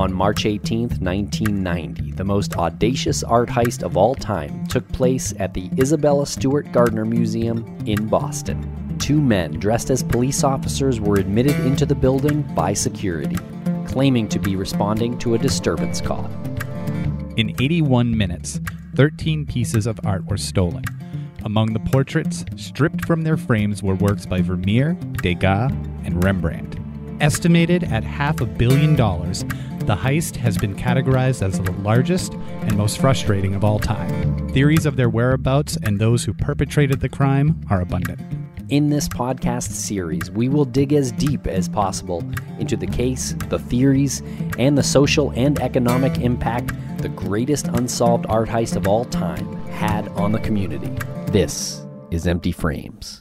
On March 18th, 1990, the most audacious art heist of all time took place at the Isabella Stewart Gardner Museum in Boston. Two men dressed as police officers were admitted into the building by security, claiming to be responding to a disturbance call. In 81 minutes, 13 pieces of art were stolen. Among the portraits, stripped from their frames, were works by Vermeer, Degas, and Rembrandt. Estimated at $500 million, the heist has been categorized as the largest and most frustrating of all time. Theories of their whereabouts and those who perpetrated the crime are abundant. In this podcast series, we will dig as deep as possible into the case, the theories, and the social and economic impact the greatest unsolved art heist of all time had on the community. This is Empty Frames.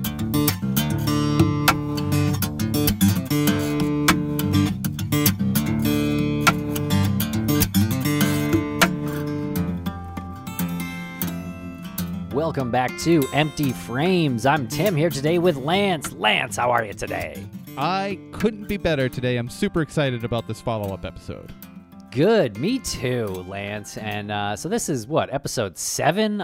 Welcome back to Empty Frames. I'm Tim here today with Lance. Lance, how are you today? I couldn't be better today. I'm super excited about this follow-up episode. Good, me too, Lance. And so this is what, episode 7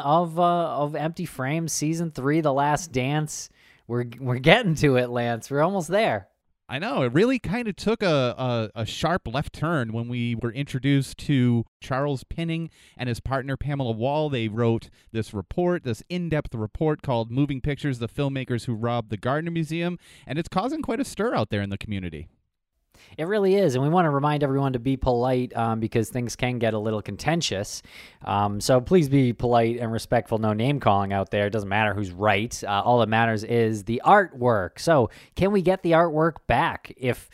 of Empty Frames, season 3, The Last Dance. We're getting to it, Lance. We're almost there. I know, it really kind of took a sharp left turn when we were introduced to Charles Pinning and his partner Pamela Wall. They wrote this report, this in-depth report called Moving Pictures, the Filmmakers Who Robbed the Gardner Museum, and it's causing quite a stir out there in the community. It really is, and we want to remind everyone to be polite because things can get a little contentious. So please be polite and respectful. No name-calling out there. It doesn't matter who's right. All that matters is the artwork. So can we get the artwork back? If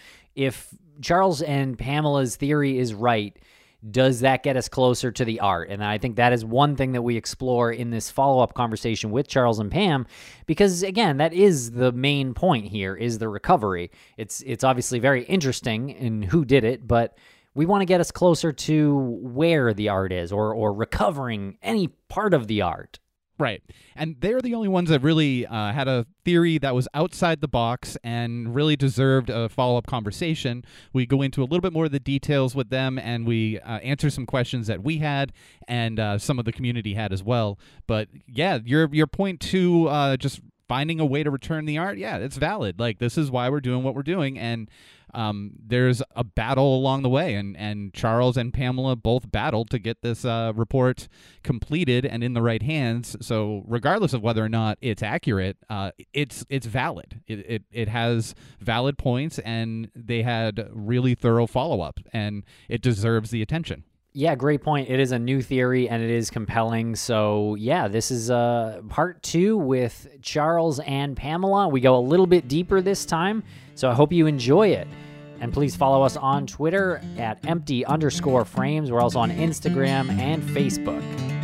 Charles and Pamela's theory is right, does that get us closer to the art? And I think that is one thing that we explore in this follow-up conversation with Charles and Pam, because, again, that is the main point here, is the recovery. It's obviously very interesting in who did it, but we want to get us closer to where the art is or recovering any part of the art. Right. And they're the only ones that really had a theory that was outside the box and really deserved a follow-up conversation. We go into a little bit more of the details with them, and we answer some questions that we had and some of the community had as well. But yeah, your point to just finding a way to return the art, yeah, it's valid. Like, this is why we're doing what we're doing, and there's a battle along the way, and Charles and Pamela both battled to get this report completed and in the right hands. So regardless of whether or not it's accurate, it's valid. It has valid points, and they had really thorough follow-up, and it deserves the attention. Yeah, great point. It is a new theory, and it is compelling. So, yeah, this is part 2 with Charles and Pamela. We go a little bit deeper this time, so I hope you enjoy it. And please follow us on Twitter at empty_frames. We're also on Instagram and Facebook.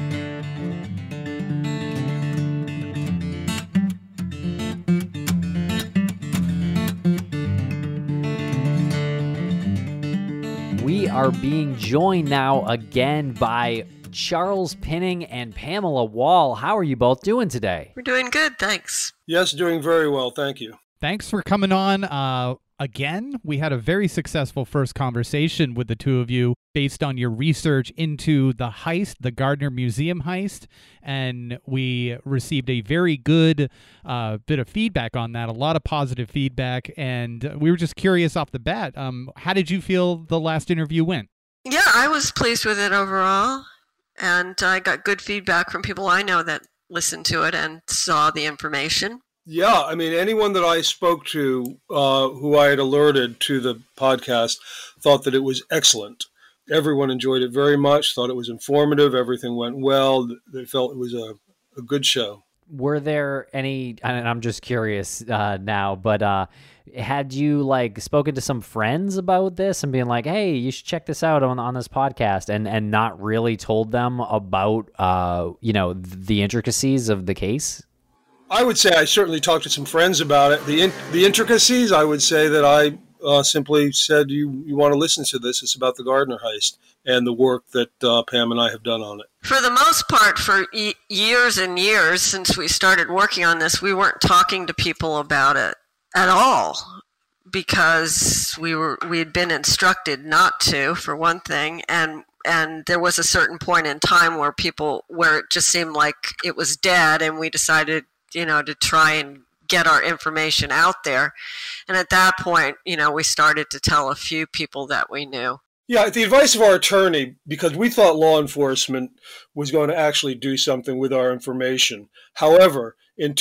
We are being joined now again by Charles Pinning and Pamela Wall. How are you both doing today? We're doing good, thanks. Yes, doing very well, thank you. Thanks for coming on. Again, we had a very successful first conversation with the two of you based on your research into the heist, the Gardner Museum heist, and we received a very good bit of feedback on that, a lot of positive feedback, and we were just curious off the bat, how did you feel the last interview went? Yeah, I was pleased with it overall, and I got good feedback from people I know that listened to it and saw the information. Yeah, I mean, anyone that I spoke to who I had alerted to the podcast thought that it was excellent. Everyone enjoyed it very much, thought it was informative, everything went well. They felt it was a good show. Were there any, and I'm just curious now, but had you spoken to some friends about this and being like, hey, you should check this out on this podcast, and not really told them about, the intricacies of the case? I would say I certainly talked to some friends about it. The intricacies, I would say that I simply said, you want to listen to this. It's about the Gardner heist and the work that Pam and I have done on it. For the most part, for years and years since we started working on this, we weren't talking to people about it at all. because we had been instructed not to, for one thing, and there was a certain point in time where it just seemed like it was dead, and we decided, to try and get our information out there. And at that point, we started to tell a few people that we knew. Yeah, at the advice of our attorney, because we thought law enforcement was going to actually do something with our information. However, in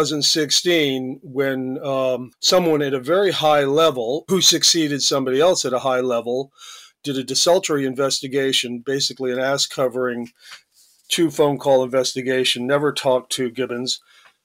2016, when someone at a very high level, who succeeded somebody else at a high level, did a desultory investigation, basically an ass-covering 2 phone call investigation, never talked to Gibbons,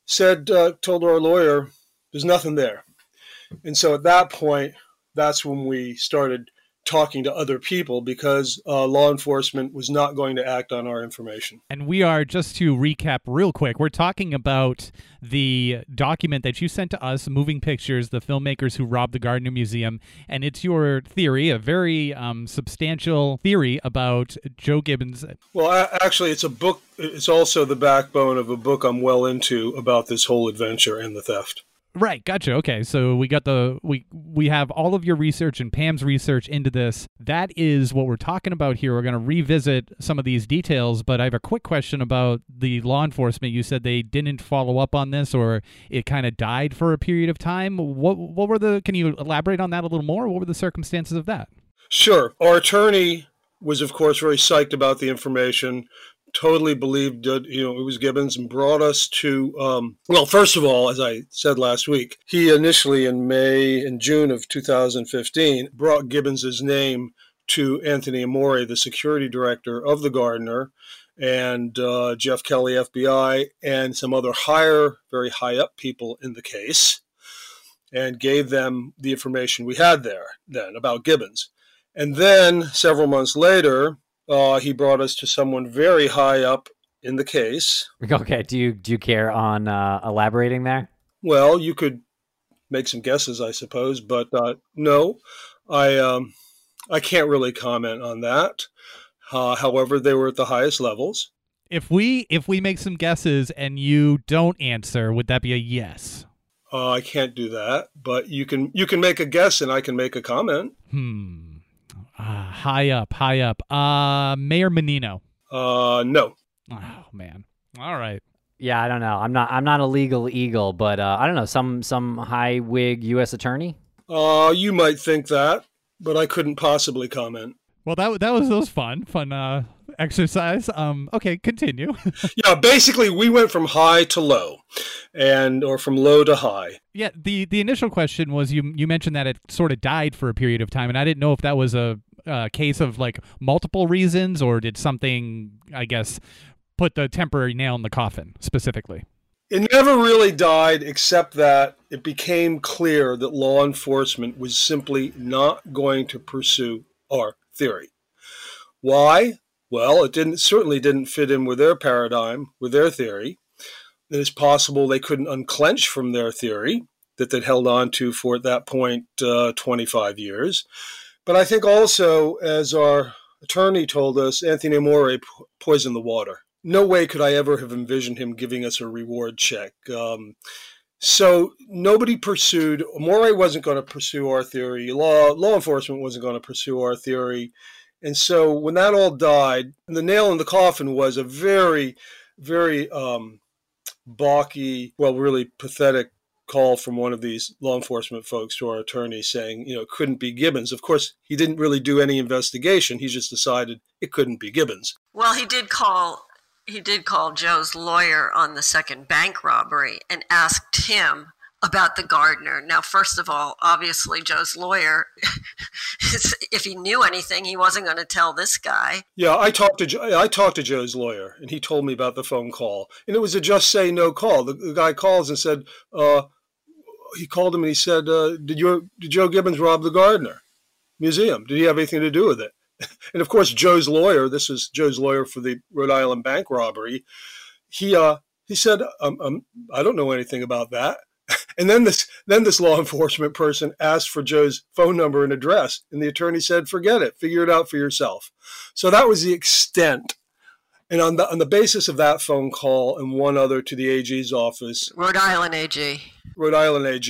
told our lawyer, there's nothing there. And so at that point, that's when we started talking to other people, because law enforcement was not going to act on our information. And we are, just to recap real quick, we're talking about the document that you sent to us, Moving Pictures, the filmmakers who robbed the Gardner Museum. And it's your theory, a very substantial theory about Joe Gibbons. Well, actually, it's a book. It's also the backbone of a book I'm well into about this whole adventure and the theft. Right, gotcha. Okay, so we got we have all of your research and Pam's research into this. That is what we're talking about here. We're going to revisit some of these details, but I have a quick question about the law enforcement. You said they didn't follow up on this, or it kind of died for a period of time. What were can you elaborate on that a little more? What were the circumstances of that? Sure. Our attorney was, of course, very psyched about the information, totally believed that, it was Gibbons, and brought us to, first of all, as I said last week, he initially in June of 2015 brought Gibbons's name to Anthony Amore, the security director of the Gardner, and Jeff Kelly, FBI, and some other very high up people in the case, and gave them the information we had there then about Gibbons. And then several months later, he brought us to someone very high up in the case. Okay, do you care on elaborating there? Well, you could make some guesses, I suppose, but no, I can't really comment on that. However, they were at the highest levels. If we make some guesses and you don't answer, would that be a yes? I can't do that, but you can make a guess and I can make a comment. High up. Mayor Menino. No. Oh man. All right. Yeah, I don't know. I'm not a legal eagle, but I don't know. Some high wig U.S. attorney. You might think that, but I couldn't possibly comment. Well, that was fun exercise. Okay, continue. Yeah, basically we went from high to low, or from low to high. Yeah, the initial question was you mentioned that it sort of died for a period of time, and I didn't know if that was a case of like multiple reasons, or did something, I guess, put the temporary nail in the coffin specifically. It never really died, except that it became clear that law enforcement was simply not going to pursue our theory. Why? Well, it certainly didn't fit in with their paradigm, with their theory. It is possible they couldn't unclench from their theory that they'd held on to for, at that point, 25 years. But I think also, as our attorney told us, Anthony Amore poisoned the water. No way could I ever have envisioned him giving us a reward check. So nobody pursued. Amore wasn't going to pursue our theory. Law enforcement wasn't going to pursue our theory. And so when that all died, the nail in the coffin was a very, very balky, really pathetic call from one of these law enforcement folks to our attorney saying, it couldn't be Gibbons. Of course, he didn't really do any investigation. He just decided it couldn't be Gibbons. Well, he did call Joe's lawyer on the second bank robbery and asked him about the Gardner. Now, first of all, obviously Joe's lawyer, if he knew anything, he wasn't going to tell this guy. Yeah, I talked to Joe's lawyer, and he told me about the phone call. And it was a just say no call. The guy calls and said, he called him and he said, did Joe Gibbons rob the Gardner Museum? Did he have anything to do with it? And of course, Joe's lawyer, this is Joe's lawyer for the Rhode Island bank robbery, he said, I don't know anything about that. And then this law enforcement person asked for Joe's phone number and address, and the attorney said, forget it, figure it out for yourself. So that was the extent. And on the basis of that phone call and one other to the AG's office, Rhode Island AG,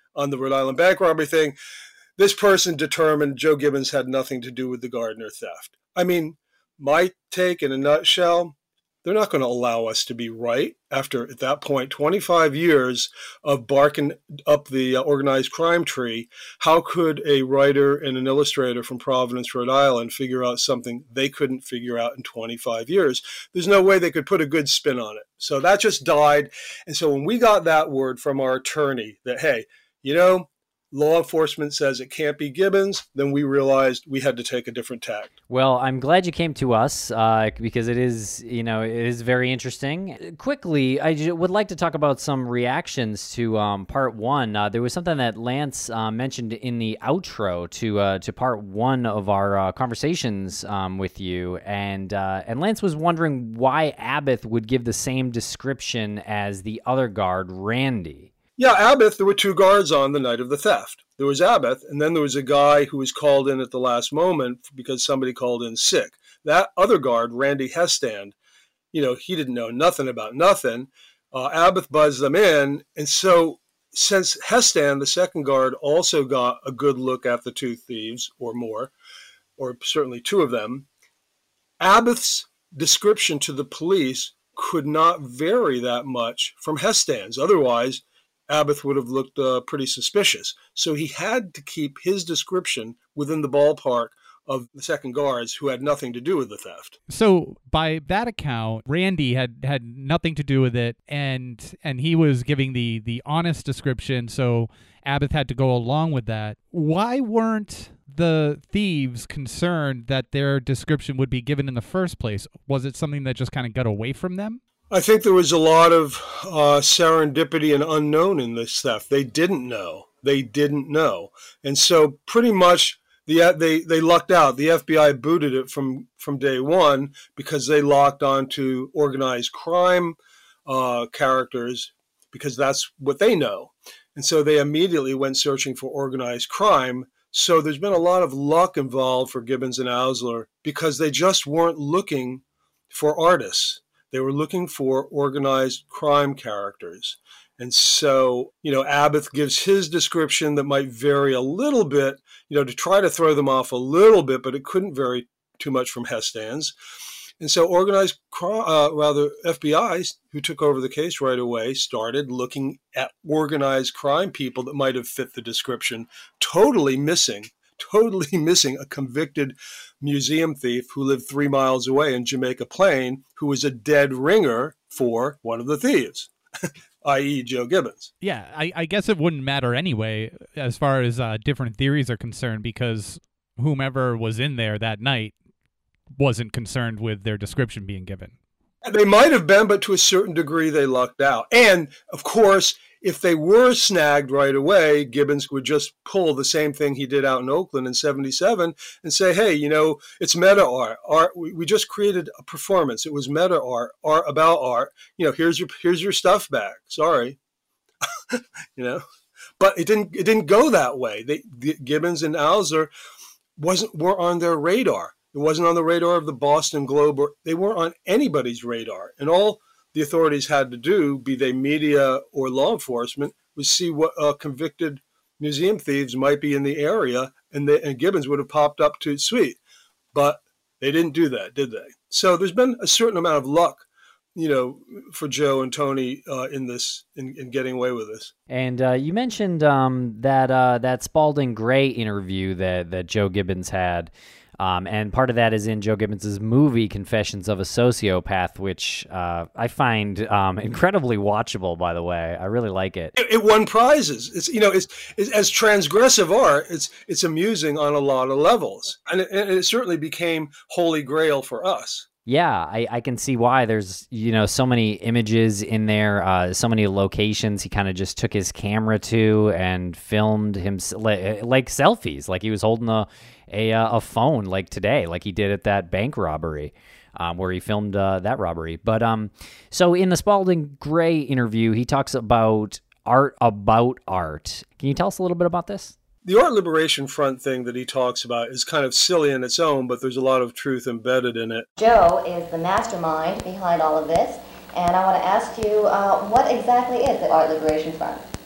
on the Rhode Island bank robbery thing, this person determined Joe Gibbons had nothing to do with the Gardner theft. I mean, my take in a nutshell, they're not going to allow us to be right after, at that point, 25 years of barking up the organized crime tree. How could a writer and an illustrator from Providence, Rhode Island figure out something they couldn't figure out in 25 years? There's no way they could put a good spin on it. So that just died. And so when we got that word from our attorney that, hey, law enforcement says it can't be Gibbons, then we realized we had to take a different tack. Well, I'm glad you came to us because it is very interesting. Quickly, I would like to talk about some reactions to part one. There was something that Lance mentioned in the outro to part one of our conversations with you, and Lance was wondering why Abbott would give the same description as the other guard, Randy. Yeah, Abbott, there were two guards on the night of the theft. There was Abbott, and then there was a guy who was called in at the last moment because somebody called in sick. That other guard, Randy Hestand, he didn't know nothing about nothing. Abbott buzzed them in, and so since Hestand, the second guard, also got a good look at the two thieves or more, or certainly two of them, Abbott's description to the police could not vary that much from Hestand's. Otherwise, Abbott would have looked pretty suspicious. So he had to keep his description within the ballpark of the second guards who had nothing to do with the theft. So by that account, Randy had nothing to do with it, and he was giving the honest description, so Abbott had to go along with that. Why weren't the thieves concerned that their description would be given in the first place? Was it something that just kind of got away from them? I think there was a lot of serendipity and unknown in this theft. They didn't know. And so pretty much they lucked out. The FBI booted it from day one because they locked on to organized crime characters because that's what they know. And so they immediately went searching for organized crime. So there's been a lot of luck involved for Gibbons and Ausler because they just weren't looking for artists. They were looking for organized crime characters. And so, Abbott gives his description that might vary a little bit, to try to throw them off a little bit, but it couldn't vary too much from Hestand's. And so FBI, who took over the case right away, started looking at organized crime people that might have fit the description, totally missing a convicted museum thief who lived 3 miles away in Jamaica Plain, who was a dead ringer for one of the thieves, i.e. Joe Gibbons. Yeah, I guess it wouldn't matter anyway as far as different theories are concerned, because whomever was in there that night wasn't concerned with their description being given. They might have been, but to a certain degree they lucked out. And, of course, if they were snagged right away, Gibbons would just pull the same thing he did out in Oakland in 1977 and say, hey, it's meta art. We just created a performance. It was meta art about art. Here's your stuff back. Sorry. But it didn't go that way. Gibbons and Ausler weren't on their radar. It wasn't on the radar of the Boston Globe, or they weren't on anybody's radar. And all the authorities had to do, be they media or law enforcement, was see what convicted museum thieves might be in the area, and Gibbons would have popped up to sweet. But they didn't do that, did they? So there's been a certain amount of luck, for Joe and Tony in getting away with this. And you mentioned that Spalding Gray interview that Joe Gibbons had. And part of that is in Joe Gibbons' movie Confessions of a Sociopath, which I find incredibly watchable, by the way. I really like it. It won prizes. It's as transgressive art, it's amusing on a lot of levels. And it certainly became Holy Grail for us. Yeah, I can see why. There's, so many images in there, so many locations he kind of just took his camera to and filmed him like selfies, like he was holding a phone like today, like he did at that bank robbery, where he filmed that robbery. But so in the Spalding Gray interview, he talks about art about art. Can you tell us a little bit about this? The Art Liberation Front thing that he talks about is kind of silly in its own, but there's a lot of truth embedded in it. Joe is the mastermind behind all of this, and I want to ask you, what exactly is the Art Liberation Front?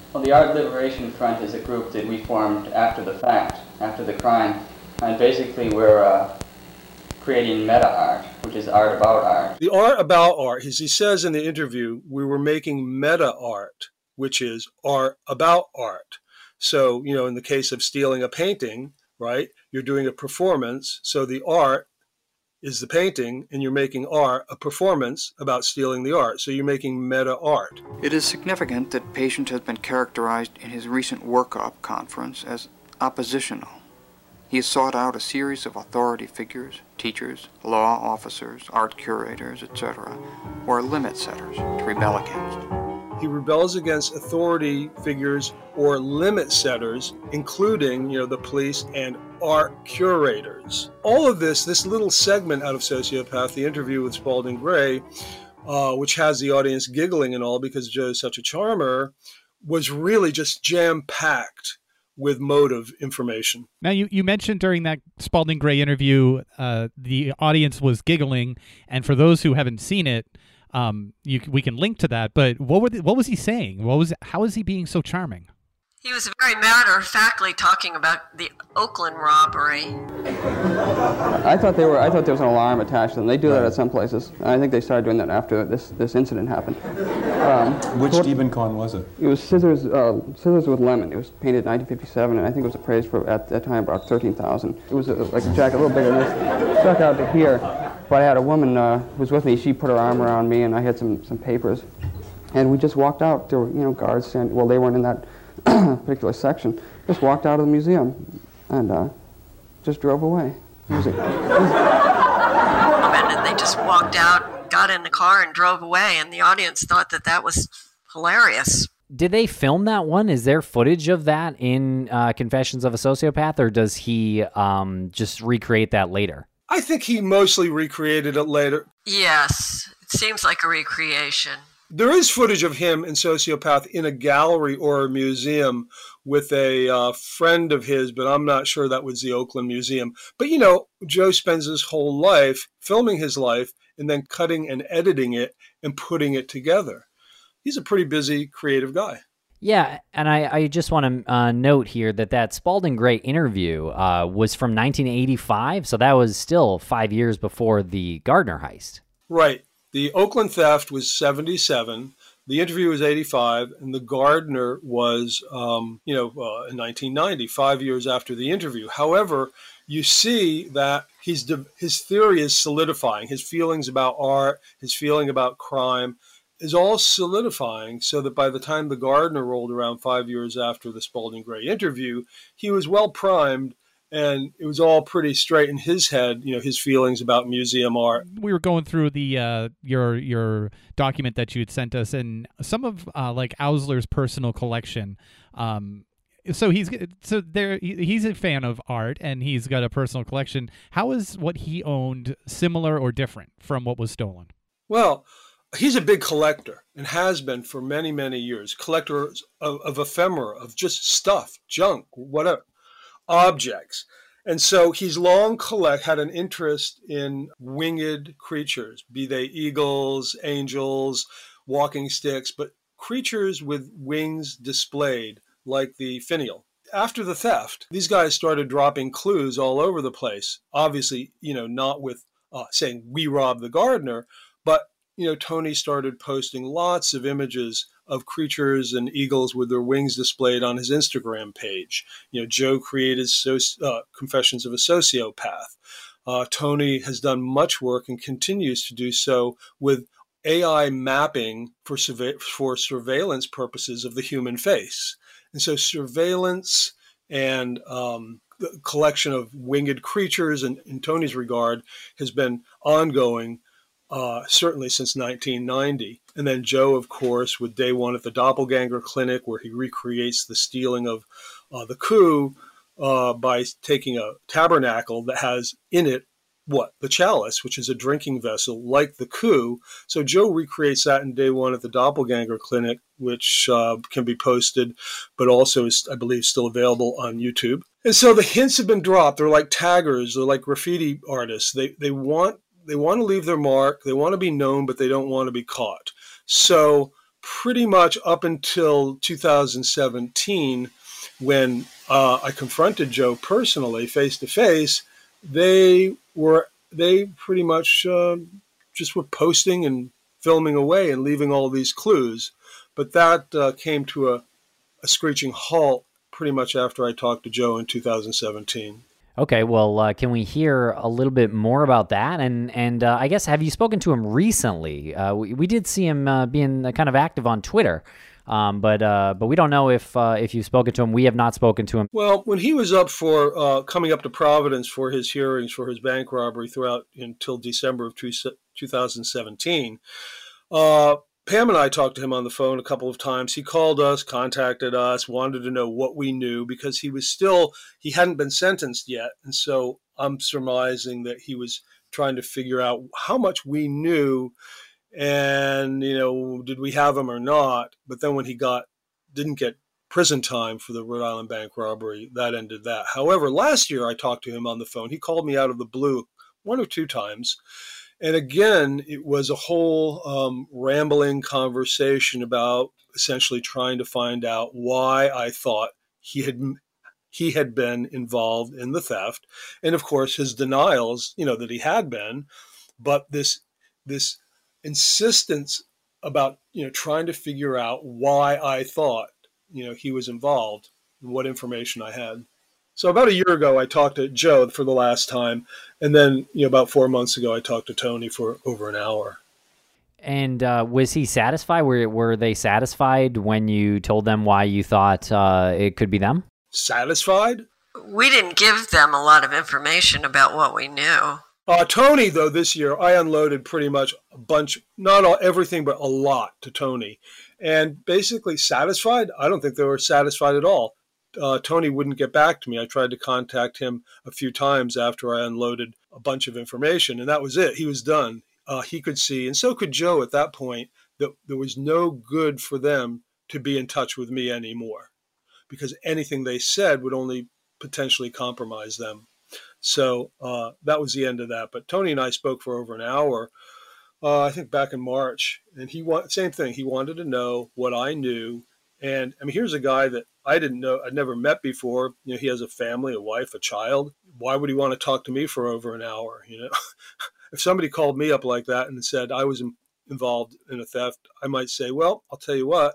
Well, the Art Liberation Front is a group that we formed after the fact, after the crime, and basically we're creating meta art, which is art about art. The art about art, as he says in the interview, we were making meta art, which is art about art. So, in the case of stealing a painting, right, you're doing a performance. So the art is the painting, and you're making art, a performance about stealing the art. So you're making meta art. It is significant that Patient has been characterized in his recent workup conference as oppositional. He has sought out a series of authority figures, teachers, law officers, art curators, etc., who are limit setters to rebel against. He rebels against authority figures or limit setters, including, the police and art curators. All of this little segment out of Sociopath, the interview with Spalding Gray, which has the audience giggling and all because Joe's such a charmer, was really just jam-packed with motive information. Now, you mentioned during that Spalding Gray interview, the audience was giggling, and for those who haven't seen it, we can link to that. But what was he saying? How is he being so charming? He was very matter-of-factly talking about the Oakland robbery. I thought there was an alarm attached to them. They do that at some places. And I think they started doing that after this incident happened. Which Stephen Kahn was it? It was Scissors with Lemon. It was painted in 1957, and I think it was appraised for, at that time, about $13,000. It was like a jacket, a little bigger than this. Stuck out to here. But I had a woman who was with me. She put her arm around me, and I had some papers. And we just walked out. There were, guards standing. Well, they weren't in that particular section. Just walked out of the museum and just drove away. And they just walked out, got in the car, and drove away. And the audience thought that was hilarious. Did they film that one? Is there footage of that in Confessions of a Sociopath, or does he just recreate that later? I think he mostly recreated it later. Yes, it seems like a recreation. There is footage of him in Sociopath in a gallery or a museum with a friend of his, but I'm not sure that was the Oakland Museum. But, Joe spends his whole life filming his life and then cutting and editing it and putting it together. He's a pretty busy, creative guy. Yeah, and I just want to note here that Spalding Gray interview was from 1985, so that was still 5 years before the Gardner heist. Right. The Oakland theft was 77, the interview was 85, and the Gardner was, in 1990, 5 years after the interview. However, you see that his theory is solidifying. His feelings about art, his feeling about crime is all solidifying so that by the time the Gardner rolled around 5 years after the Spalding Gray interview, he was well primed. And it was all pretty straight in his head, his feelings about museum art. We were going through the your document that you had sent us, and some of like Ausler's personal collection. So he's a fan of art, and he's got a personal collection. How is what he owned similar or different from what was stolen? Well, he's a big collector and has been for many, many years. Collector of ephemera, of just stuff, junk, whatever. Objects. And so he's long had an interest in winged creatures, be they eagles, angels, walking sticks, but creatures with wings displayed, like the finial. After the theft, these guys started dropping clues all over the place. Obviously, not with saying, we robbed the Gardner, but, Tony started posting lots of images of creatures and eagles with their wings displayed on his Instagram page. Joe created Confessions of a Sociopath. Tony has done much work and continues to do so with AI mapping for surveillance purposes of the human face. And so surveillance and the collection of winged creatures, in Tony's regard, has been ongoing certainly since 1990. And then Joe, of course, with Day One at the Doppelganger Clinic, where he recreates the stealing of the coup by taking a tabernacle that has in it, the chalice, which is a drinking vessel like the coup. So Joe recreates that in Day One at the Doppelganger Clinic, which can be posted, but also is, I believe, still available on YouTube. And so the hints have been dropped. They're like taggers. They're like graffiti artists. They want to leave their mark. They want to be known, but they don't want to be caught. So pretty much up until 2017, when I confronted Joe personally, face to face, they pretty much just were posting and filming away and leaving all these clues. But that came to a screeching halt pretty much after I talked to Joe in 2017. Okay, well, can we hear a little bit more about that? And I guess, have you spoken to him recently? We did see him being kind of active on Twitter, but we don't know if you've spoken to him. We have not spoken to him. Well, when he was up for coming up to Providence for his hearings for his bank robbery throughout until December of 2017, Pam and I talked to him on the phone a couple of times. He called us, contacted us, wanted to know what we knew, because he hadn't been sentenced yet. And so I'm surmising that he was trying to figure out how much we knew and, did we have him or not? But then when he didn't get prison time for the Rhode Island bank robbery, that ended that. However, last year I talked to him on the phone. He called me out of the blue 1 or 2 times. And again, it was a whole rambling conversation about essentially trying to find out why I thought he had been involved in the theft. And of course, his denials, that he had been, but this insistence about, trying to figure out why I thought, he was involved and what information I had. So about a year ago, I talked to Joe for the last time. And then, about 4 months ago, I talked to Tony for over an hour. And was he satisfied? Were they satisfied when you told them why you thought it could be them? Satisfied? We didn't give them a lot of information about what we knew. Tony, though, this year, I unloaded pretty much a bunch, everything, but a lot to Tony. And basically satisfied? I don't think they were satisfied at all. Tony wouldn't get back to me. I tried to contact him a few times after I unloaded a bunch of information, and that was it. He was done. He could see, and so could Joe at that point, that there was no good for them to be in touch with me anymore, because anything they said would only potentially compromise them. So that was the end of that. But Tony and I spoke for over an hour, I think back in March, and same thing. He wanted to know what I knew. And I mean, here's a guy that I didn't know, I'd never met before. He has a family, a wife, a child. Why would he want to talk to me for over an hour? If somebody called me up like that and said I was involved in a theft, I might say, well, I'll tell you what,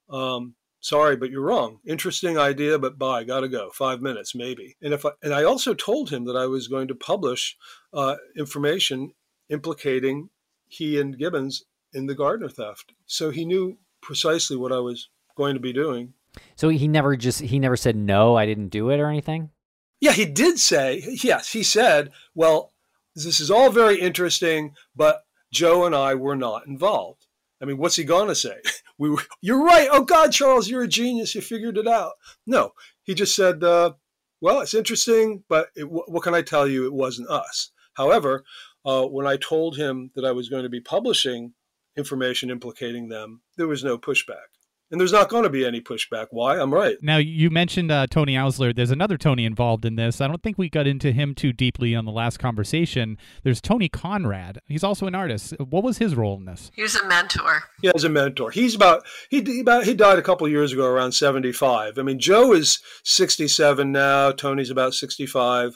sorry, but you're wrong. Interesting idea, but bye, gotta go. 5 minutes, maybe. And I also told him that I was going to publish information implicating he and Gibbons in the Gardner theft. So he knew precisely what I was going to be doing. So he never said, no, I didn't do it or anything? Yeah, he did say, yes, he said, well, this is all very interesting, but Joe and I were not involved. I mean, what's he going to say? You're right. Oh, God, Charles, you're a genius. You figured it out. No, he just said, well, it's interesting, but what can I tell you? It wasn't us. However, when I told him that I was going to be publishing information implicating them, there was no pushback. And there's not going to be any pushback. Why? I'm right. Now, you mentioned Tony Ausler. There's another Tony involved in this. I don't think we got into him too deeply on the last conversation. There's Tony Conrad. He's also an artist. What was his role in this? He was a mentor. Yeah, as a mentor. He died a couple of years ago, around 75. I mean, Joe is 67 now. Tony's about 65.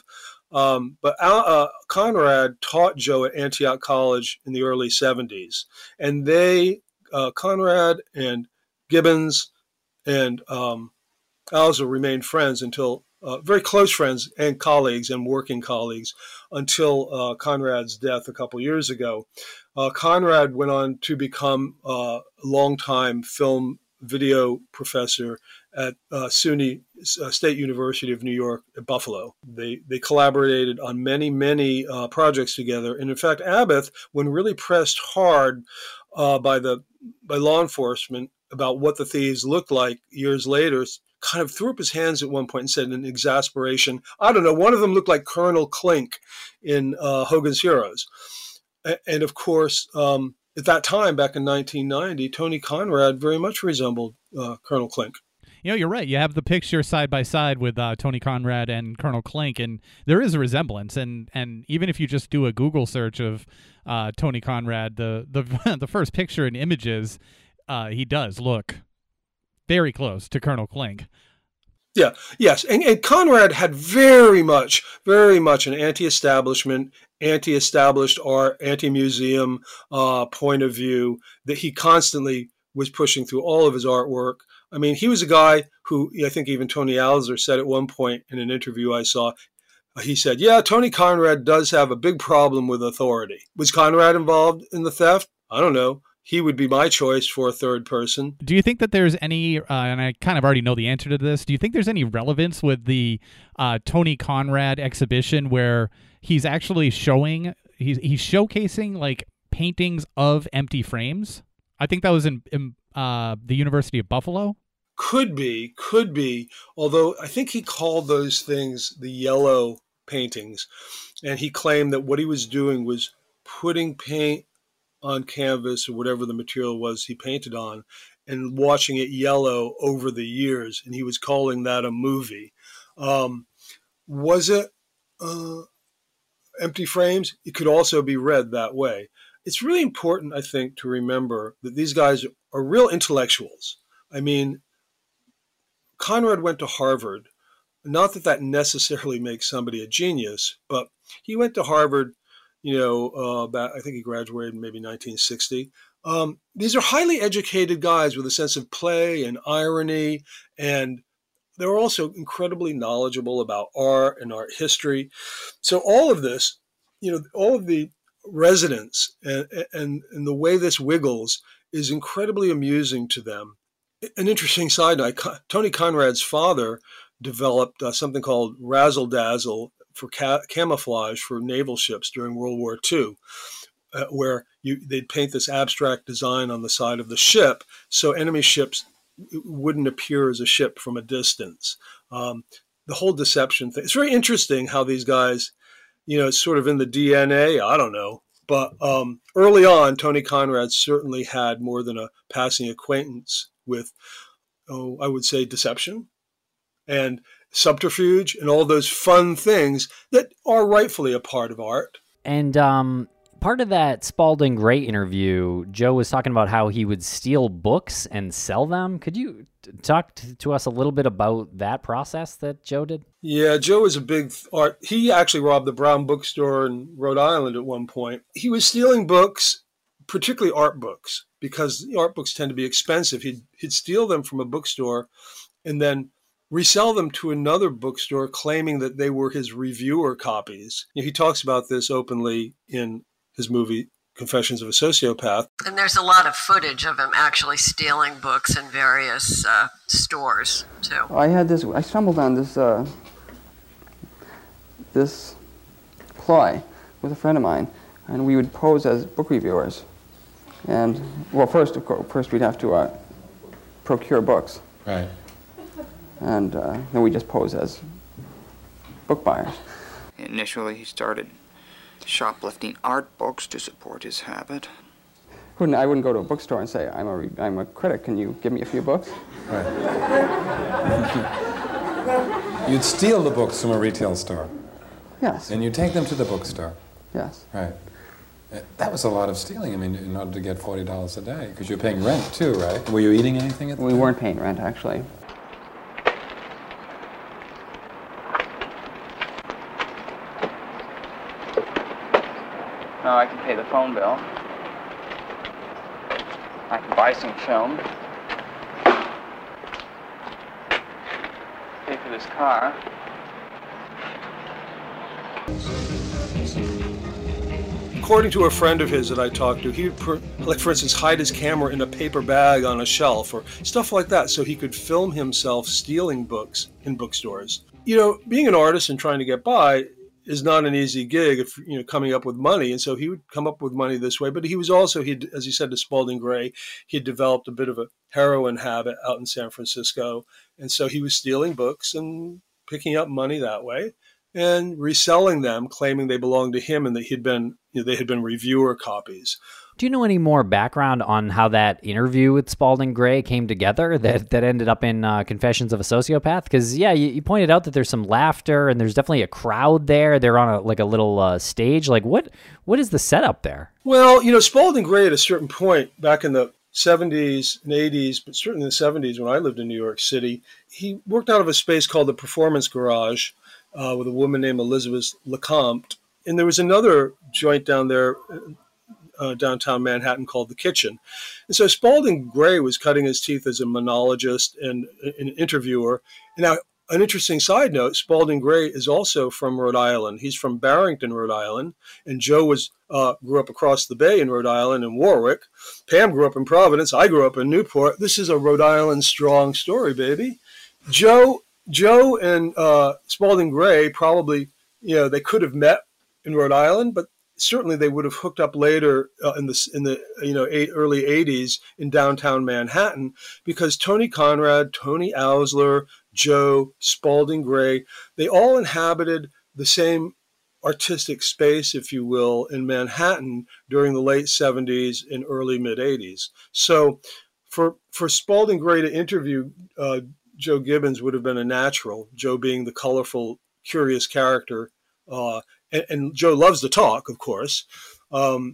But Conrad taught Joe at Antioch College in the early 70s. And Conrad and Gibbons and Alza remained friends until very close friends and colleagues and working colleagues until Conrad's death a couple years ago. Conrad went on to become a longtime film video professor at SUNY State University of New York at Buffalo. They collaborated on many projects together. And in fact, Abbott, when really pressed hard by law enforcement about what the thieves looked like years later, kind of threw up his hands at one point and said in exasperation, I don't know, one of them looked like Colonel Klink in Hogan's Heroes. And of course, at that time, back in 1990, Tony Conrad very much resembled Colonel Klink. You know, you're right. You have the picture side by side with Tony Conrad and Colonel Klink, and there is a resemblance. And even if you just do a Google search of Tony Conrad, the the first picture and images he does look very close to Colonel Klink. Yeah, yes. And Conrad had very much an anti-establishment, anti-established art, anti-museum point of view that he constantly was pushing through all of his artwork. I mean, he was a guy who, I think even Tony Alzer said at one point in an interview I saw, he said, yeah, Tony Conrad does have a big problem with authority. Was Conrad involved in the theft? I don't know. He would be my choice for a third person. Do you think that there's any, and I kind of already know the answer to this, do you think there's any relevance with the Tony Conrad exhibition where he's actually showing, he's showcasing like paintings of empty frames? I think that was in the University of Buffalo. Could be. Although I think he called those things the yellow paintings. And he claimed that what he was doing was putting paint on canvas or whatever the material was he painted on and watching it yellow over the years. And he was calling that a movie. Was it empty frames? It could also be read that way. It's really important, I think, to remember that these guys are real intellectuals. I mean, Conrad went to Harvard. Not that that necessarily makes somebody a genius, but he went to Harvard, I think he graduated in maybe 1960. These are highly educated guys with a sense of play and irony, and they're also incredibly knowledgeable about art and art history. So all of this, all of the resonance and the way this wiggles is incredibly amusing to them. An interesting side note, Tony Conrad's father developed something called Razzle Dazzle for camouflage for naval ships during World War II, where they'd paint this abstract design on the side of the ship so enemy ships wouldn't appear as a ship from a distance. The whole deception thing. It's very interesting how these guys, it's sort of in the DNA, I don't know. But early on, Tony Conrad certainly had more than a passing acquaintance with, I would say, deception and subterfuge and all those fun things that are rightfully a part of art. And part of that Spalding Gray interview, Joe was talking about how he would steal books and sell them. Could you talk to us a little bit about that process that Joe did? Yeah, Joe is a big art. He actually robbed the Brown Bookstore in Rhode Island at one point. He was stealing books, particularly art books, because art books tend to be expensive. He'd steal them from a bookstore and then resell them to another bookstore, claiming that they were his reviewer copies. He talks about this openly in his movie Confessions of a Sociopath. And there's a lot of footage of him actually stealing books in various stores, too. I stumbled on this ploy with a friend of mine, and we would pose as book reviewers. And, well, first we'd have to procure books. Right. And then we just pose as book buyers. Initially, he started shoplifting art books to support his habit. I wouldn't go to a bookstore and say, I'm a critic, can you give me a few books? Right. You'd steal the books from a retail store. Yes. And you take them to the bookstore. Yes. Right. That was a lot of stealing, in order to get $40 a day, because you're paying rent too, right? Were you eating anything at the time? We weren't paying rent, actually. Now I can pay the phone bill. I can buy some film. Pay for this car. According to a friend of his that I talked to, he would, for instance, hide his camera in a paper bag on a shelf or stuff like that so he could film himself stealing books in bookstores. Being an artist and trying to get by is not an easy gig if coming up with money, and so he would come up with money this way. But he was also, as he said to Spalding Gray, he had developed a bit of a heroin habit out in San Francisco, and so he was stealing books and picking up money that way and reselling them, claiming they belonged to him and that they had been reviewer copies. Do you know any more background on how that interview with Spalding Gray came together that ended up in Confessions of a Sociopath? Because, yeah, you pointed out that there's some laughter and there's definitely a crowd there. They're on a little stage. Like, what is the setup there? Well, Spalding Gray at a certain point back in the 70s and 80s, but certainly in the 70s when I lived in New York City, he worked out of a space called the Performance Garage with a woman named Elizabeth Lecomte. And there was another joint down there, downtown Manhattan, called The Kitchen. And so Spalding Gray was cutting his teeth as a monologist and an interviewer. And now, an interesting side note, Spalding Gray is also from Rhode Island. He's from Barrington, Rhode Island, and Joe grew up across the bay in Rhode Island in Warwick. Pam grew up in Providence. I grew up in Newport. This is a Rhode Island strong story, baby. Joe and Spalding Gray probably, they could have met in Rhode Island, but certainly they would have hooked up later in the early 80s in downtown Manhattan, because Tony Conrad, Tony Ausler, Joe, Spalding Gray, they all inhabited the same artistic space, if you will, in Manhattan during the late 70s and early mid 80s. So for Spalding Gray to interview Joe Gibbons would have been a natural, Joe being the colorful, curious character. And Joe loves to talk, of course. And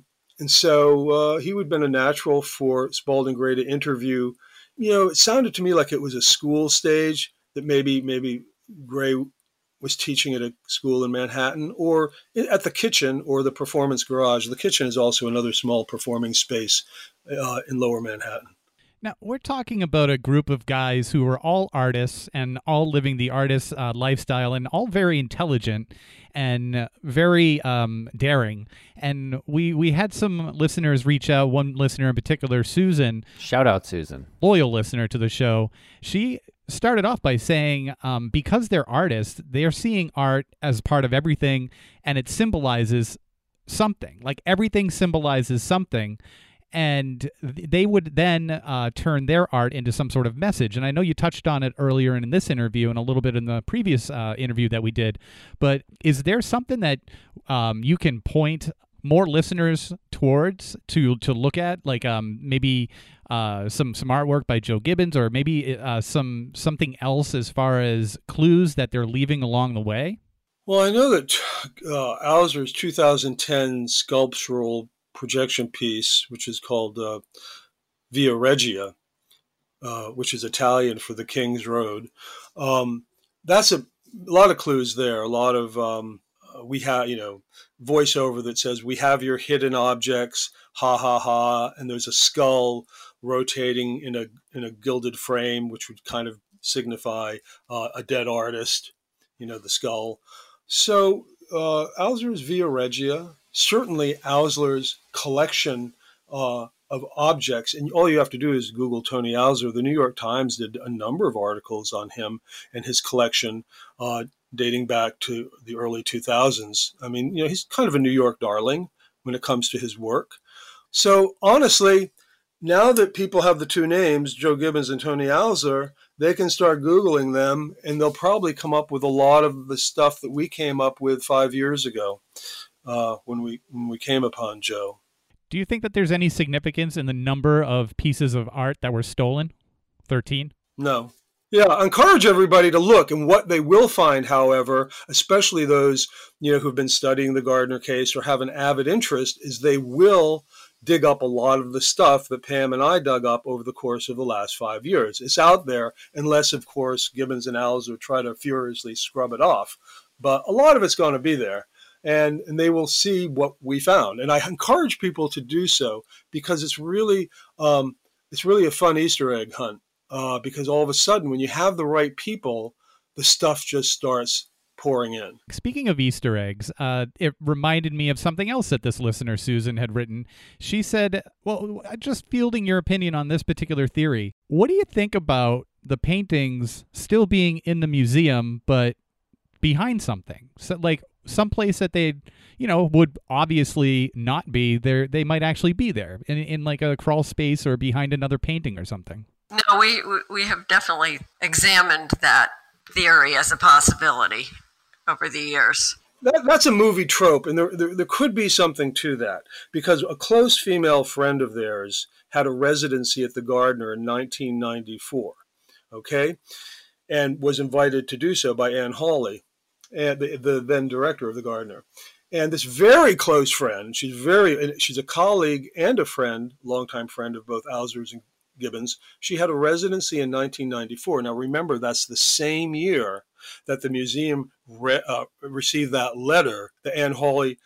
so he would have been a natural for Spalding Gray to interview. It sounded to me like it was a school stage, that maybe Gray was teaching at a school in Manhattan or at the Kitchen or the Performance Garage. The Kitchen is also another small performing space in Lower Manhattan. Now, we're talking about a group of guys who are all artists and all living the artist lifestyle and all very intelligent and very daring. And we had some listeners reach out, one listener in particular, Susan. Shout out, Susan. Loyal listener to the show. She started off by saying because they're artists, they're seeing art as part of everything, and it symbolizes something. Like everything symbolizes something. And they would then turn their art into some sort of message. And I know you touched on it earlier in this interview and a little bit in the previous interview that we did. But is there something that you can point more listeners towards to look at, like maybe some artwork by Joe Gibbons, or maybe something else as far as clues that they're leaving along the way? Well, I know that Ausler's 2010 sculptural projection piece, which is called Via Regia, which is Italian for the King's Road. That's a lot of clues there. A lot of we have, voiceover that says, "We have your hidden objects, ha ha ha," and there's a skull rotating in a gilded frame, which would kind of signify a dead artist, the skull. So Ausler's Via Regia. Certainly Ausler's collection of objects, and all you have to do is Google Tony Ausler. The New York Times did a number of articles on him and his collection dating back to the early 2000s. I mean, he's kind of a New York darling when it comes to his work. So honestly, now that people have the two names, Joe Gibbons and Tony Ausler, they can start Googling them, and they'll probably come up with a lot of the stuff that we came up with 5 years ago. When we came upon Joe. Do you think that there's any significance in the number of pieces of art that were stolen? 13? No. Yeah, I encourage everybody to look, and what they will find, however, especially those who've been studying the Gardner case or have an avid interest, is they will dig up a lot of the stuff that Pam and I dug up over the course of the last 5 years. It's out there, unless, of course, Gibbons and Ausler try to furiously scrub it off. But a lot of it's going to be there. And they will see what we found. And I encourage people to do so, because it's really a fun Easter egg hunt. Because all of a sudden, when you have the right people, the stuff just starts pouring in. Speaking of Easter eggs, it reminded me of something else that this listener, Susan, had written. She said, well, just fielding your opinion on this particular theory, what do you think about the paintings still being in the museum, but behind something? So, like, someplace that they, would obviously not be there. They might actually be there in like a crawl space or behind another painting or something. No, we have definitely examined that theory as a possibility over the years. That's a movie trope, and there could be something to that, because a close female friend of theirs had a residency at the Gardner in 1994, okay, and was invited to do so by Anne Hawley, the then director of the Gardner. And this very close friend, she's a colleague and a friend, longtime friend of both Alzers and Gibbons. She had a residency in 1994. Now remember, that's the same year that the museum received that letter that Anne Hawley,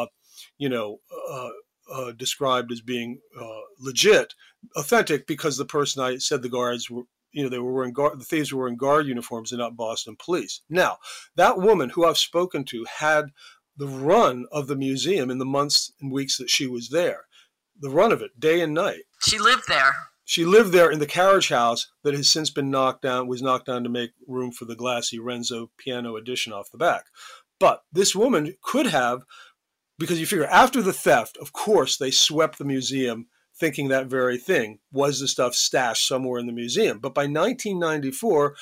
described as being legit, authentic, because the person I said the guards were, they were wearing the thieves were wearing guard uniforms and not Boston police. Now, that woman who I've spoken to had the run of the museum in the months and weeks that she was there, the run of it, day and night. She lived there. She lived there in the carriage house that has since been knocked down to make room for the glassy Renzo piano addition off the back. But this woman could have, because you figure after the theft, of course, they swept the museum thinking that very thing. Was the stuff stashed somewhere in the museum? But by 1994,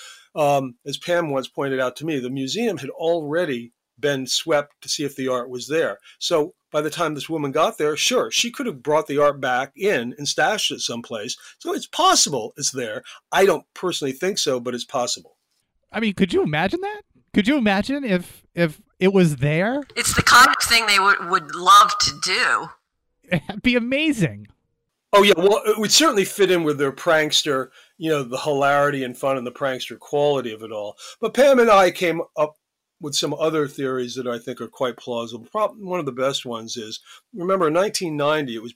as Pam once pointed out to me, the museum had already been swept to see if the art was there. So by the time this woman got there, sure, she could have brought the art back in and stashed it someplace. So it's possible it's there. I don't personally think so, but it's possible. I mean, could you imagine that? Could you imagine if it was there? It's the kind of thing they would love to do. It'd be amazing. Oh, yeah. Well, it would certainly fit in with their prankster, the hilarity and fun and the prankster quality of it all. But Pam and I came up with some other theories that I think are quite plausible. Probably one of the best ones is, remember, in 1990, it was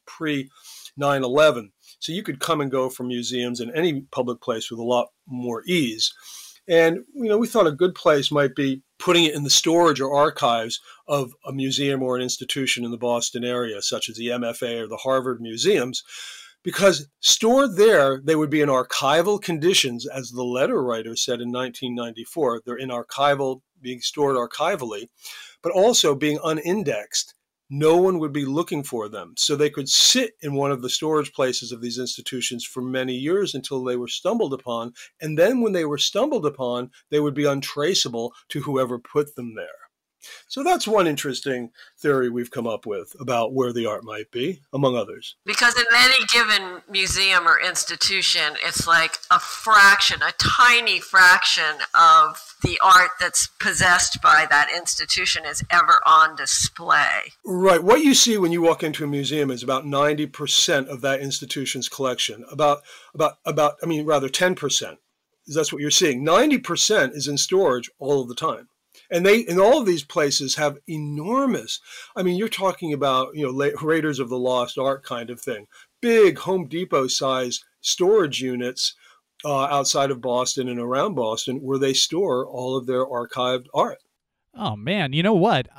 pre-9/11, so you could come and go from museums in any public place with a lot more ease. And, we thought a good place might be putting it in the storage or archives of a museum or an institution in the Boston area, such as the MFA or the Harvard museums, because stored there, they would be in archival conditions, as the letter writer said in 1994. They're being stored archivally, but also being unindexed. No one would be looking for them. So they could sit in one of the storage places of these institutions for many years until they were stumbled upon. And then when they were stumbled upon, they would be untraceable to whoever put them there. So that's one interesting theory we've come up with about where the art might be, among others. Because in any given museum or institution, it's like a tiny fraction of the art that's possessed by that institution is ever on display. Right. What you see when you walk into a museum is about 90% of that institution's collection. About 10%. That's what you're seeing. 90% is in storage all of the time. And they, in all of these places, have enormous, you're talking about, Raiders of the Lost Art kind of thing. Big Home Depot-sized storage units outside of Boston and around Boston where they store all of their archived art. Oh, man. You know what?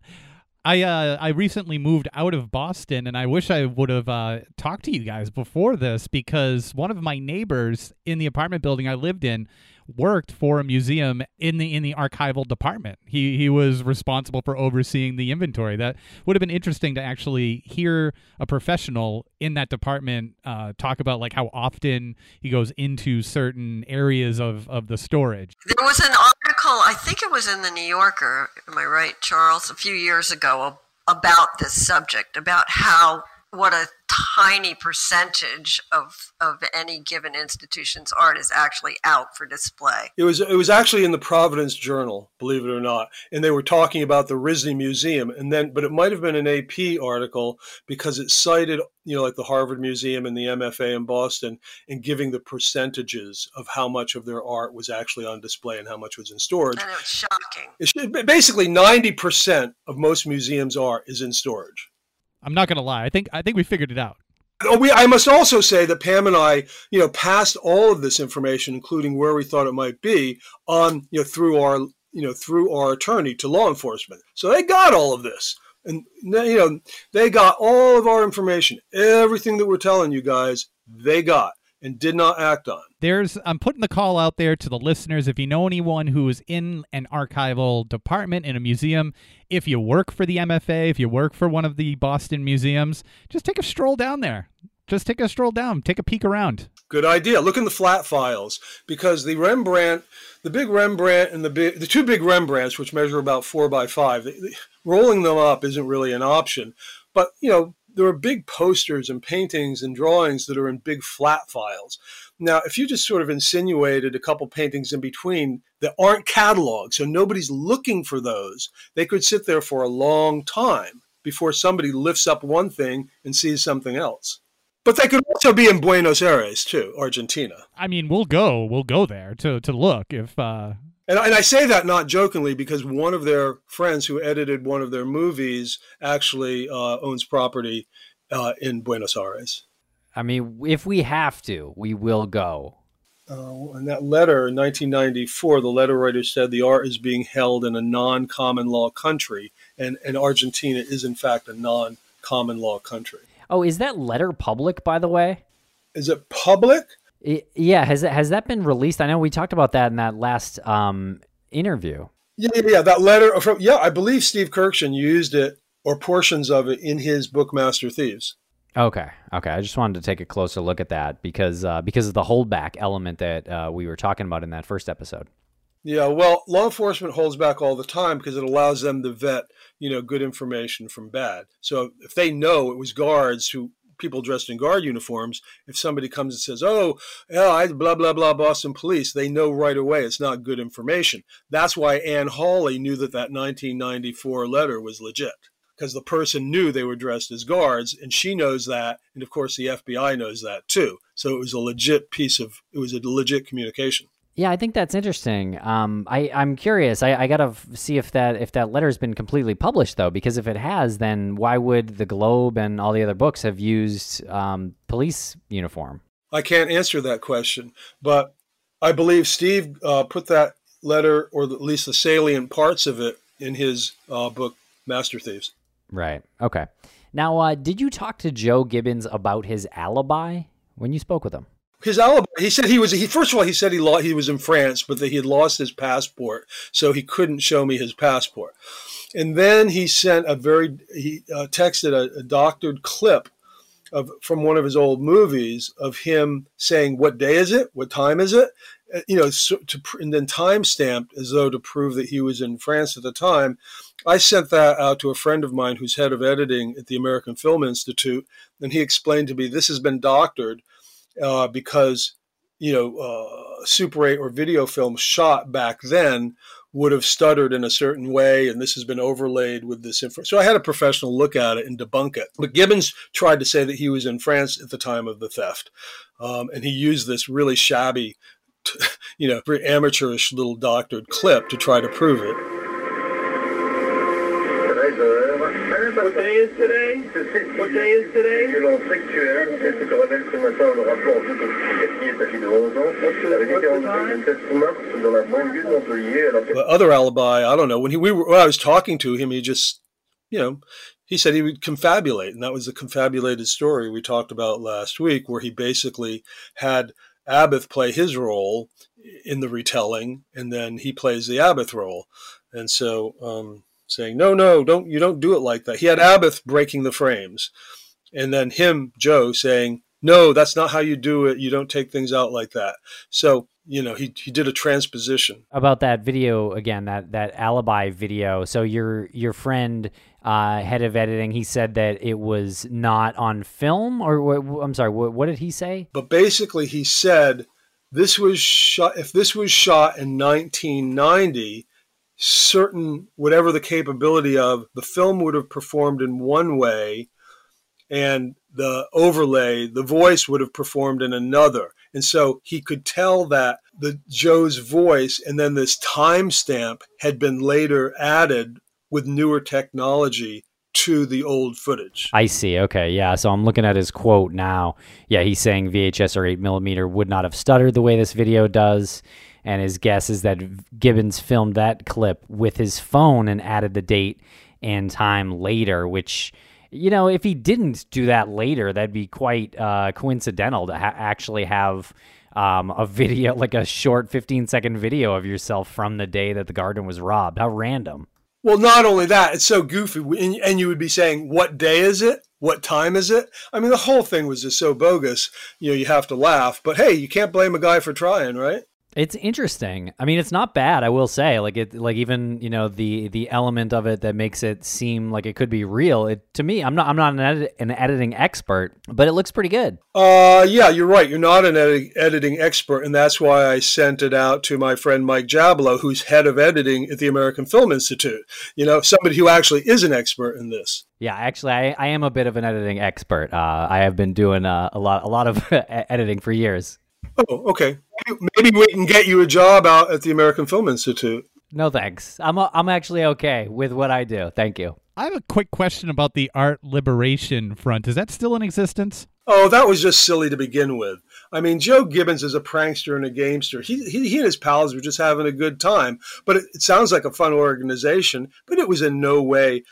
I recently moved out of Boston, and I wish I would have talked to you guys before this, because one of my neighbors in the apartment building I lived in worked for a museum in the archival department. He was responsible for overseeing the inventory. That would have been interesting to actually hear a professional in that department talk about like how often he goes into certain areas of the storage. There was an article, I think it was in the New Yorker, am I right, Charles, a few years ago about this subject, about what a tiny percentage of any given institution's art is actually out for display. It was actually in the Providence Journal, believe it or not, and they were talking about the RISD Museum, but it might have been an AP article because it cited, like the Harvard Museum and the MFA in Boston, and giving the percentages of how much of their art was actually on display and how much was in storage. And it was shocking. Basically, 90% of most museums' art is in storage. I'm not going to lie. I think we figured it out. I must also say that Pam and I, passed all of this information, including where we thought it might be, on, through our attorney to law enforcement. So they got all of this, and they got all of our information, everything that we're telling you guys, they got and did not act on. I'm putting the call out there to the listeners. If you know anyone who is in an archival department in a museum, if you work for the MFA, if you work for one of the Boston museums, just take a stroll down there. Just take a stroll down, take a peek around. Good idea. Look in the flat files, because the big Rembrandt and the two big Rembrandts, which measure about 4 by 5, rolling them up isn't really an option. But, there are big posters and paintings and drawings that are in big flat files. Now, if you just sort of insinuated a couple paintings in between, that aren't cataloged. So nobody's looking for those. They could sit there for a long time before somebody lifts up one thing and sees something else. But they could also be in Buenos Aires too, Argentina. I mean, we'll go there to look if. And I say that not jokingly because one of their friends who edited one of their movies actually owns property in Buenos Aires. I mean, if we have to, we will go. In that letter in 1994, the letter writer said the art is being held in a non-common law country, and Argentina is in fact a non-common law country. Oh, is that letter public, by the way? Is it public? Yeah, has that been released? I know we talked about that in that last interview. Yeah, that letter I believe Steve Kurkjian used it or portions of it in his book Master Thieves. Okay. I just wanted to take a closer look at that because of the holdback element that we were talking about in that first episode. Yeah, well, law enforcement holds back all the time because it allows them to vet, good information from bad. So if they know it was people dressed in guard uniforms, if somebody comes and says, "Oh, yeah, I blah blah blah Boston Police," they know right away it's not good information. That's why Ann Hawley knew that 1994 letter was legit. Because the person knew they were dressed as guards, and she knows that, and of course the FBI knows that too. So it was a legit communication. Yeah, I think that's interesting. I'm curious. I gotta see if that letter's been completely published though, because if it has, then why would the Globe and all the other books have used police uniform? I can't answer that question, but I believe Steve put that letter, or at least the salient parts of it, in his book Master Thieves. Right. Okay. Now, did you talk to Joe Gibbons about his alibi when you spoke with him? His alibi, he said first of all, he said he was in France, but that he had lost his passport, so he couldn't show me his passport. And then he sent texted a doctored clip from one of his old movies of him saying, "What day is it? What time is it?" And then time stamped as though to prove that he was in France at the time. I sent that out to a friend of mine who's head of editing at the American Film Institute, and he explained to me this has been doctored because, Super 8 or video film shot back then would have stuttered in a certain way, and this has been overlaid with this information. So I had a professional look at it and debunk it. But Gibbons tried to say that he was in France at the time of the theft, and he used this really shabby, very amateurish little doctored clip to try to prove it. What day is today? What day is today? The other alibi, I don't know. When I was talking to him, he just, he said he would confabulate, and that was the confabulated story we talked about last week, where he basically had Abbott play his role in the retelling, and then he plays the Abbott role, and so saying you don't do it like that. He had Abbott breaking the frames, and then Joe, saying, "No, that's not how you do it. You don't take things out like that." So he did a transposition. About that video again, that alibi video. So your friend, head of editing, he said that it was not on film, or I'm sorry, what did he say? But basically, he said this was shot. If this was shot in 1990, certain whatever the capability of the film would have performed in one way, and the overlay, the voice would have performed in another. And so he could tell that Joe's voice and then this timestamp had been later added with newer technology to the old footage. I see. Okay. Yeah. So I'm looking at his quote now. Yeah. He's saying VHS or 8mm would not have stuttered the way this video does. And his guess is that Gibbons filmed that clip with his phone and added the date and time later, which, if he didn't do that later, that'd be quite coincidental to actually have a video, like a short 15-second video of yourself from the day that the garden was robbed. How random. Well, not only that, it's so goofy. And you would be saying, what day is it? What time is it? I mean, the whole thing was just so bogus, you have to laugh. But hey, you can't blame a guy for trying, right? It's interesting. I mean, it's not bad, I will say. Like even the element of it that makes it seem like it could be real. To me, I'm not an editing expert, but it looks pretty good. Yeah, you're right. You're not an editing expert, and that's why I sent it out to my friend Mike Jablow, who's head of editing at the American Film Institute. Somebody who actually is an expert in this. Yeah, actually, I am a bit of an editing expert. I have been doing a lot of editing for years. Oh, okay. Maybe we can get you a job out at the American Film Institute. No, thanks. I'm actually okay with what I do. Thank you. I have a quick question about the Art Liberation Front. Is that still in existence? Oh, that was just silly to begin with. I mean, Joe Gibbons is a prankster and a gamester. He and his pals were just having a good time. But it sounds like a fun organization, but it was in no way,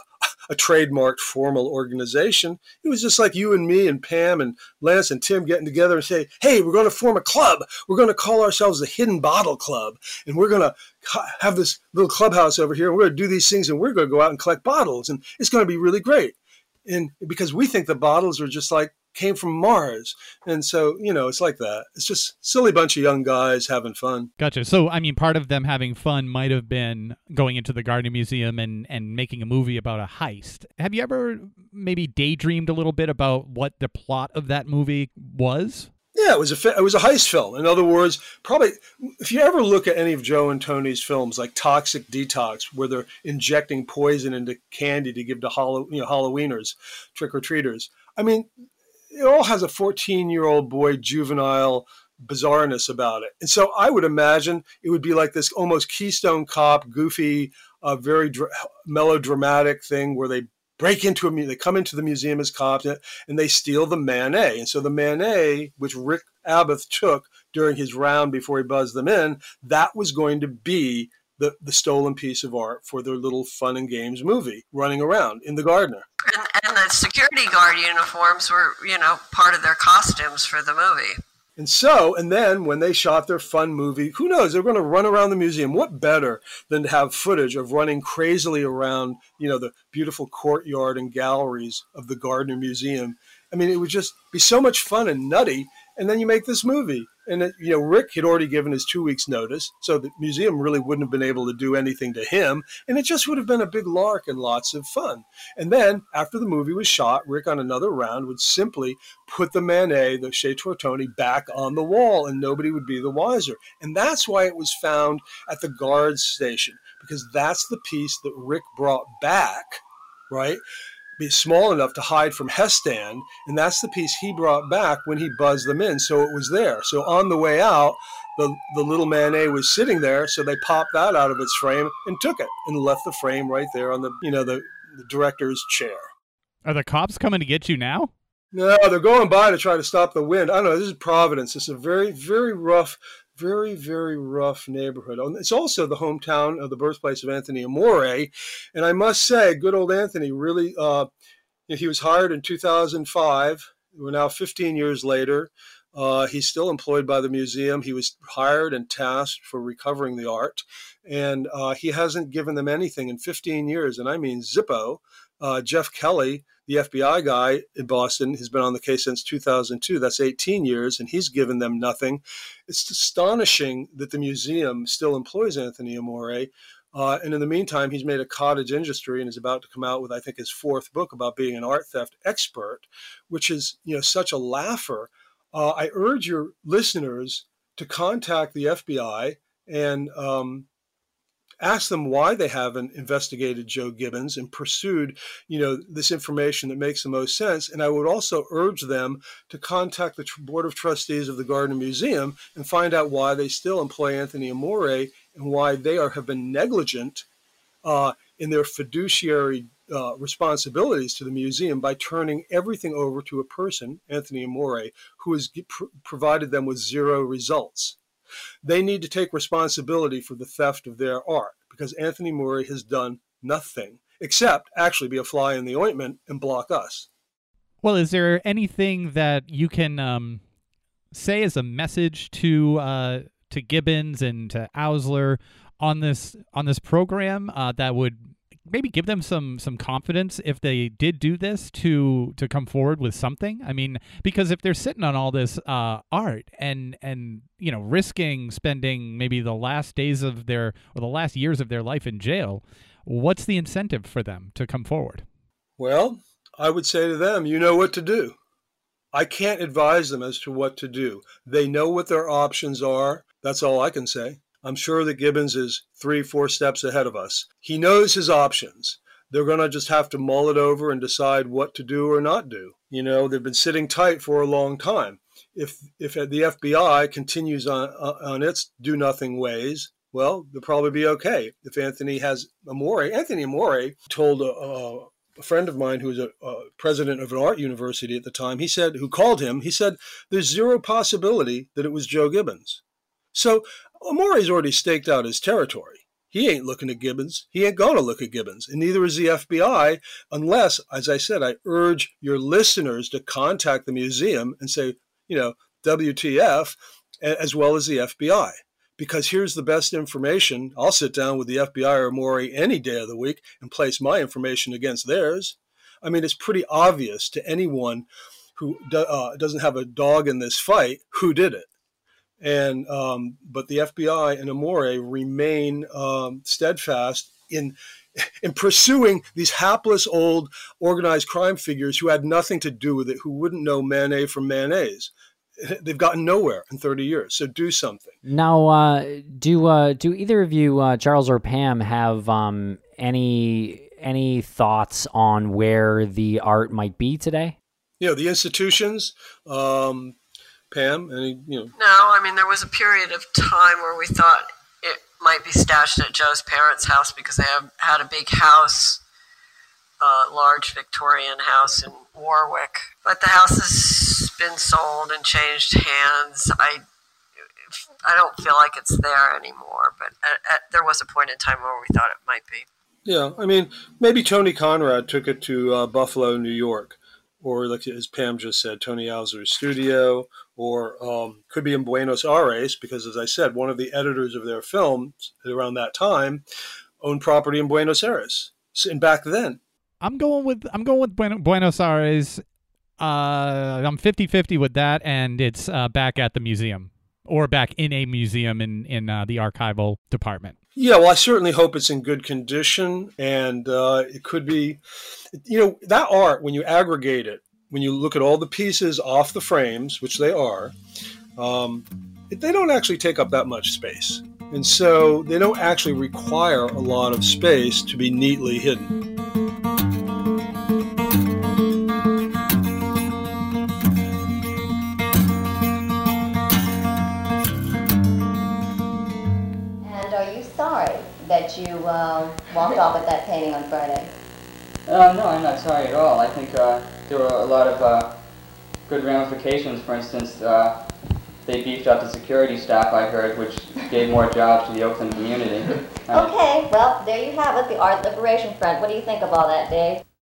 a trademarked formal organization. It was just like you and me and Pam and Lance and Tim getting together and say, hey, we're going to form a club. We're going to call ourselves the Hidden Bottle Club. And we're going to have this little clubhouse over here. And we're going to do these things and we're going to go out and collect bottles. And it's going to be really great. And because we think the bottles are just like came from Mars. And so, it's like that. It's just silly bunch of young guys having fun. Gotcha. So, I mean, part of them having fun might have been going into the Gardner Museum and making a movie about a heist. Have you ever maybe daydreamed a little bit about what the plot of that movie was? Yeah, it was a heist film. In other words, probably if you ever look at any of Joe and Tony's films, like Toxic Detox, where they're injecting poison into candy to give to Halloweeners, trick-or-treaters. I mean, it all has a 14-year-old boy juvenile bizarreness about it. And so I would imagine it would be like this almost Keystone Cop, goofy, very melodramatic thing where they they come into the museum as cops and they steal the Manet. And so the Manet, which Rick Abath took during his round before he buzzed them in, that was going to be the stolen piece of art for their little fun and games movie running around in the Gardner. And the security guard uniforms were, part of their costumes for the movie. And then when they shot their fun movie, who knows, they're going to run around the museum. What better than to have footage of running crazily around, the beautiful courtyard and galleries of the Gardner Museum. I mean, it would just be so much fun and nutty. And then you make this movie. And, Rick had already given his 2 weeks notice, so the museum really wouldn't have been able to do anything to him. And it just would have been a big lark and lots of fun. And then after the movie was shot, Rick on another round would simply put the Manet, the Chez Tortoni, back on the wall, and nobody would be the wiser. And that's why it was found at the guard station, because that's the piece that Rick brought back, right? Be small enough to hide from Hestan, and that's the piece he brought back when he buzzed them in, so it was there. So on the way out, the little Manet was sitting there, so they popped that out of its frame and took it and left the frame right there on the director's chair. Are the cops coming to get you now? No, they're going by to try to stop the wind. I don't know, this is Providence. It's a very, very rough, very, very rough neighborhood. It's also the hometown of the birthplace of Anthony Amore. And I must say, good old Anthony really, he was hired in 2005. We're now 15 years later. He's still employed by the museum. He was hired and tasked for recovering the art. And he hasn't given them anything in 15 years. And I mean Zippo. Jeff Kelly, the FBI guy in Boston, has been on the case since 2002. That's 18 years, and he's given them nothing. It's astonishing that the museum still employs Anthony Amore. And in the meantime, he's made a cottage industry and is about to come out with, I think, his 4th book about being an art theft expert, which is, such a laugher. I urge your listeners to contact the FBI and ask them why they haven't investigated Joe Gibbons and pursued, this information that makes the most sense. And I would also urge them to contact the Board of Trustees of the Gardner Museum and find out why they still employ Anthony Amore and why they have been negligent in their fiduciary responsibilities to the museum by turning everything over to a person, Anthony Amore, who has provided them with 0 results. They need to take responsibility for the theft of their art because Anthony Amore has done nothing except actually be a fly in the ointment and block us. Well, is there anything that you can say as a message to Gibbons and to Oursler on this program that would maybe give them some confidence if they did do this to come forward with something? I mean, because if they're sitting on all this art and risking spending maybe the last days of the last years of their life in jail, what's the incentive for them to come forward? Well, I would say to them, you know what to do. I can't advise them as to what to do. They know what their options are. That's all I can say. I'm sure that Gibbons is 3-4 steps ahead of us. He knows his options. They're going to just have to mull it over and decide what to do or not do. They've been sitting tight for a long time. If the FBI continues on its do-nothing ways, well, they'll probably be okay. If Anthony Amore told a friend of mine who was a president of an art university at the time, he said there's zero possibility that it was Joe Gibbons. So Amore's already staked out his territory. He ain't looking at Gibbons. He ain't going to look at Gibbons. And neither is the FBI, unless, as I said, I urge your listeners to contact the museum and say, WTF, as well as the FBI. Because here's the best information. I'll sit down with the FBI or Amore any day of the week and place my information against theirs. I mean, it's pretty obvious to anyone who doesn't have a dog in this fight who did it. And but the FBI and Amore remain steadfast in pursuing these hapless old organized crime figures who had nothing to do with it, who wouldn't know mayonnaise from mayonnaise. They've gotten nowhere in 30 years. So do something. Now, do either of you, Charles or Pam, have any thoughts on where the art might be today? The institutions. Pam, No, I mean, there was a period of time where we thought it might be stashed at Joe's parents' house because they had a big house, large Victorian house in Warwick. But the house has been sold and changed hands. I don't feel like it's there anymore, but there was a point in time where we thought it might be. Yeah, I mean, maybe Tony Conrad took it to Buffalo, New York. Or, like as Pam just said, Tony Alzer's studio, or could be in Buenos Aires, because, as I said, one of the editors of their films around that time owned property in Buenos Aires. And back then, I'm going with Buenos Aires. I'm 50-50 with that, and it's back at the museum, or back in a museum in the archival department. Yeah, well, I certainly hope it's in good condition, and it could be, that art, when you aggregate it, when you look at all the pieces off the frames, which they are, they don't actually take up that much space. And so they don't actually require a lot of space to be neatly hidden. That you walked off with that painting on Friday? No, I'm not sorry at all. I think there were a lot of good ramifications. For instance, they beefed up the security staff, I heard, which gave more jobs to the Oakland community. Okay, well, there you have it, the Art Liberation Front. What do you think of all that, Dave?